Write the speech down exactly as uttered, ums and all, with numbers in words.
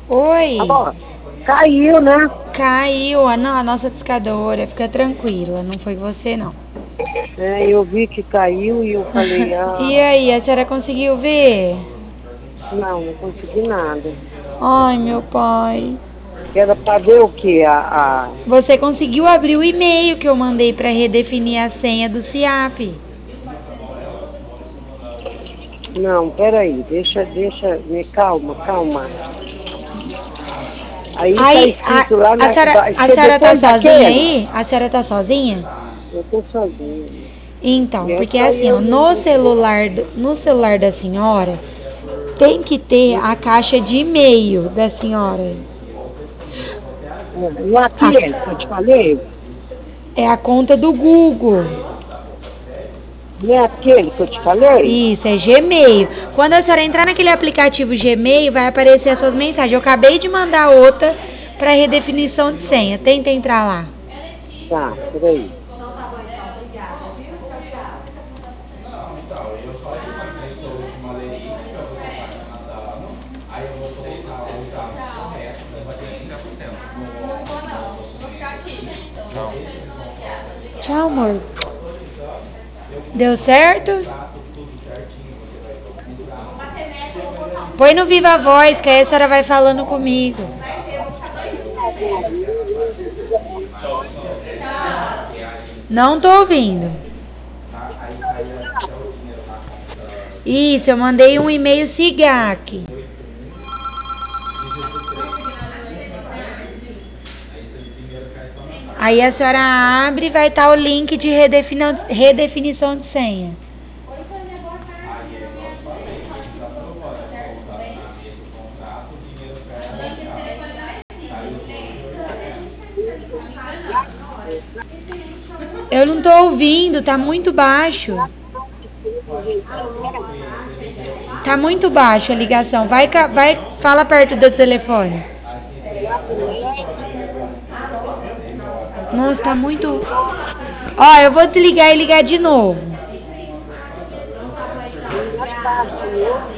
Oi, Ó, caiu, né? caiu a, não, a nossa discadora, fica tranquila, não foi você não. É, eu vi que caiu e eu falei, E ah, aí, a senhora conseguiu ver? não, não consegui nada. Ai, meu pai. Era pra ver o quê? A, a... Você conseguiu abrir o e-mail que eu mandei para redefinir a senha do SIAP? Não, peraí, deixa, deixa, me calma, calma. Aí tá Aí, escrito lá, a, a na, senhora, vai a ser senhora tá depois sozinha daquele? aí? A senhora tá sozinha? Eu tô sozinha. Então, E é porque só assim, ó, eu e no você. celular, do- no celular da senhora tem que ter a caixa de e-mail da senhora. É, e A- aquele que eu te falei, é a conta do Google. não é aquele que eu te falei? Isso, é Gmail. Quando a senhora entrar naquele aplicativo Gmail, vai aparecer as suas mensagens. Eu acabei de mandar outra para redefinição de senha. Tenta entrar lá. Tá, peraí. Tchau, amor. Deu certo? Põe no Viva Voz, que aí a senhora vai falando comigo. Não tô ouvindo. Isso, eu mandei um e-mail SIGAC. Aí a senhora abre e vai estar o link de redefini- redefinição de senha. Eu não tô ouvindo, tá muito baixo. Tá muito baixo a ligação. Vai, ca- vai, fala perto do telefone. Nossa, tá muito. Ó, eu vou desligar e ligar de novo. Mais baixo, né?